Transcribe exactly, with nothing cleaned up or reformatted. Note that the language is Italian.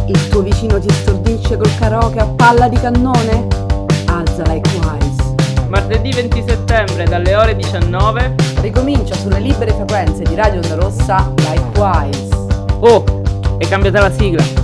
Il tuo vicino ti stordisce col karaoke a palla di cannone? Alza Likewise. Martedì venti settembre dalle ore diciannove ricomincia sulle libere frequenze di Radio Onda Rossa Likewise. Oh, è cambiata la sigla.